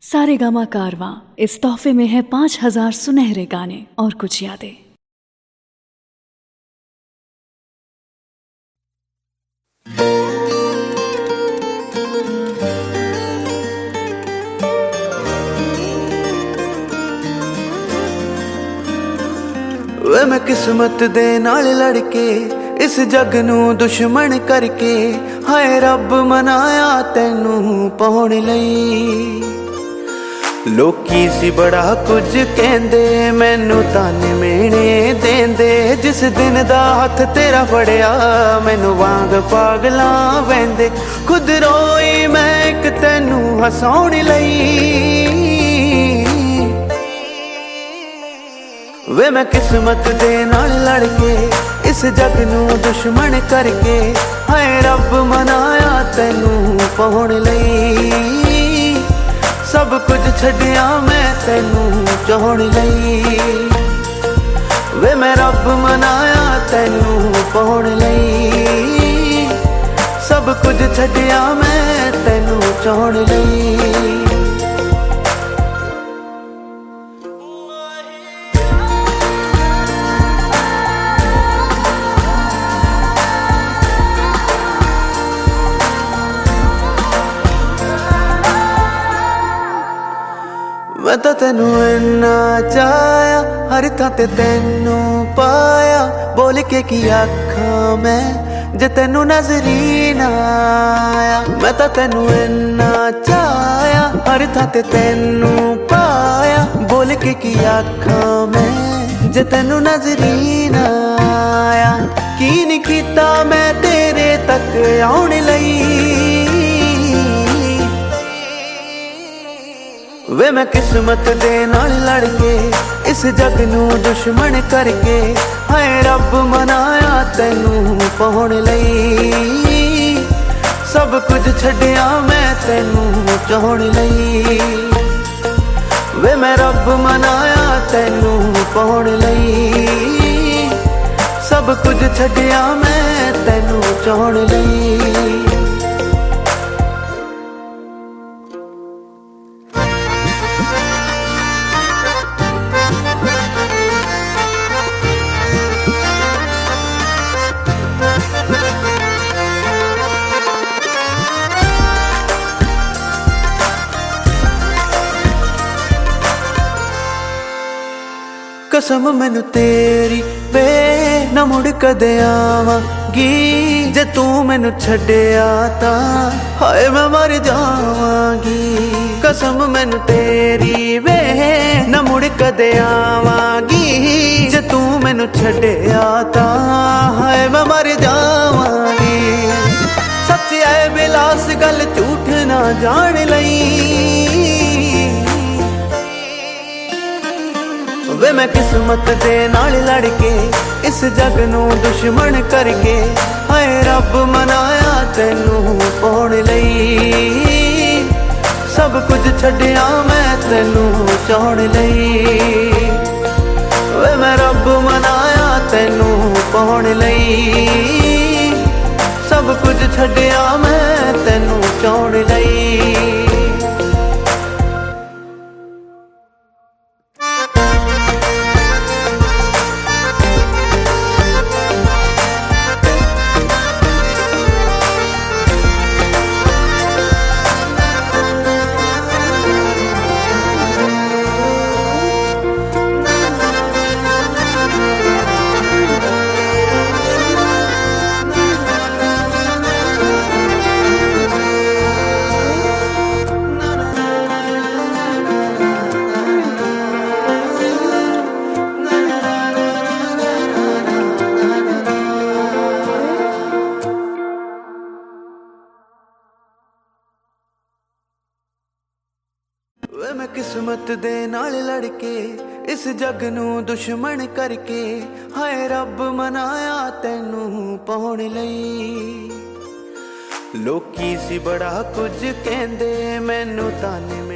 सारेगामा कारवां, इस तोहफे में है 5000 सुनहरे गाने और कुछ यादें। वे मैं किस्मत दे नाल लड़के इस जग नू दुश्मन करके हाय रब मनाया तैनू पाउण लई। लोकी सी बड़ा कुछ कहंदे मैनू ताने मेने देंदे, जिस दिन दा हथ तेरा फड़िया मैनू वांग पागलां वैंदे। खुद रोई मैं एक तैनू हसाउण लई। वे मैं किस्मत दे नाल लड़के इस जग नू दुश्मन करके हाय रब मनाया तैनू पाउण लई। सब कुछ छड्डिया मैं तैनू चाहण लई। वे मैं रब मनाया तैनू पाउण लई। सब कुछ छड्डिया मैं तैनू चाहण लई। मैं तो तेनू इन्ना चाया हर थां ते तेनू पाया। बोल के की आखां मैं जे तेनू नजरी ना आया। मैं तो तेनू इन्ना चाया हर थां ते तेनू पाया। बोल के की आखां मैं जे तेनू नजरी ना आया। की नहीं कीता मैं तेरे तक आउण लई। वे मैं किस्मत दे नाल लड़के इस जग नू दुश्मन करके हाय रब मनाया तैनू पाउण लई। सब कुछ छड्डिया मैं तैनू चाहण लई। वे मैं रब मनाया तैनू पाउण लई। सब कुछ छड्डिया मैं तैनू चाहण लई। कसम मैनू तेरी वे ना मुड़ कदे आवांगी। जे तू मैनू छड्डिया तां हाय मैं मर जावांगी। कसम मैनू तेरी वे ना मुड़ कदे आवांगी। जे तू मैनू छड्डिया तां हाय मैं मर जावांगी। सच है बिलास गल झूठ ना जान लई। वे मैं किस्मत दे नाल लड़के इस जग नू दुश्मन करके हाय रब मनाया तैनू पाउण लई। सब कुछ छड्डिया मैं तैनू चाहण लई। वे मैं रब मनाया तैनू पाउण लई। सब कुछ छड्डिया मैं तैनू चाहण लई। वे मैं किस्मत दे नाल लड़के इस जग नू दुश्मन करके हाय रब मनाया तैनू पाउण लई। लोकी सी बड़ा कुछ कहंदे मैनू ताने